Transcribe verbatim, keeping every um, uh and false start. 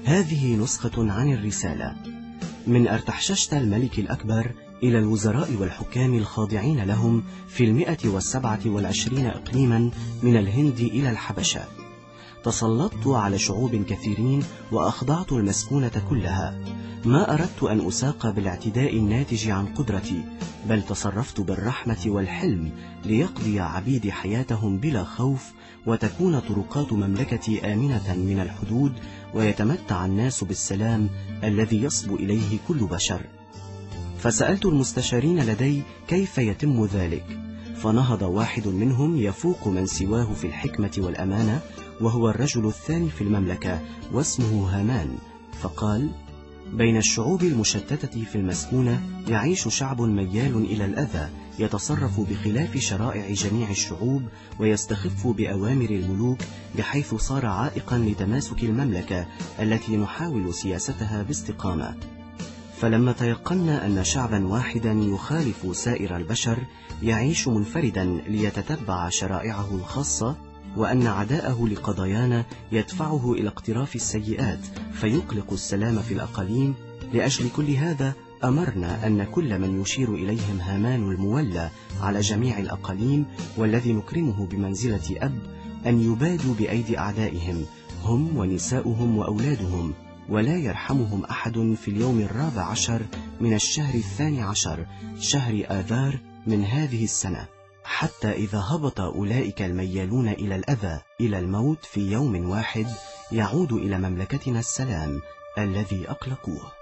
هذه نسخة عن الرسالة من أرتحششت الملك الأكبر إلى الوزراء والحكام الخاضعين لهم في المئة والسبعة والعشرين إقليما من الهند إلى الحبشة. تسلطت على شعوب كثيرين وأخضعت المسكونة كلها. ما أردت أن أساق بالاعتداء الناتج عن قدرتي، بل تصرفت بالرحمة والحلم ليقضي عبيدي حياتهم بلا خوف، وتكون طرقات مملكتي آمنة من الحدود، ويتمتع الناس بالسلام الذي يصبو إليه كل بشر. فسألت المستشارين لدي كيف يتم ذلك، فنهض واحد منهم يفوق من سواه في الحكمة والأمانة، وهو الرجل الثاني في المملكة واسمه هامان، فقال: بين الشعوب المشتتة في المسكونة يعيش شعب ميال إلى الأذى، يتصرف بخلاف شرائع جميع الشعوب، ويستخف بأوامر الملوك، بحيث صار عائقا لتماسك المملكة التي نحاول سياستها باستقامة. فلما تيقنا أن شعبا واحدا يخالف سائر البشر يعيش منفردا ليتتبع شرائعه الخاصة، وأن عداءه لقضايانا يدفعه إلى اقتراف السيئات فيقلق السلام في الأقاليم، لأجل كل هذا أمرنا أن كل من يشير إليهم هامان المولى على جميع الأقاليم والذي نكرمه بمنزلة أب أن يبادوا بأيدي أعدائهم، هم ونساؤهم وأولادهم، ولا يرحمهم أحد في اليوم الرابع عشر من الشهر الثاني عشر شهر آذار من هذه السنة، حتى إذا هبط أولئك الميالون إلى الأذى إلى الموت في يوم واحد، يعود إلى مملكتنا السلام الذي أقلقوه.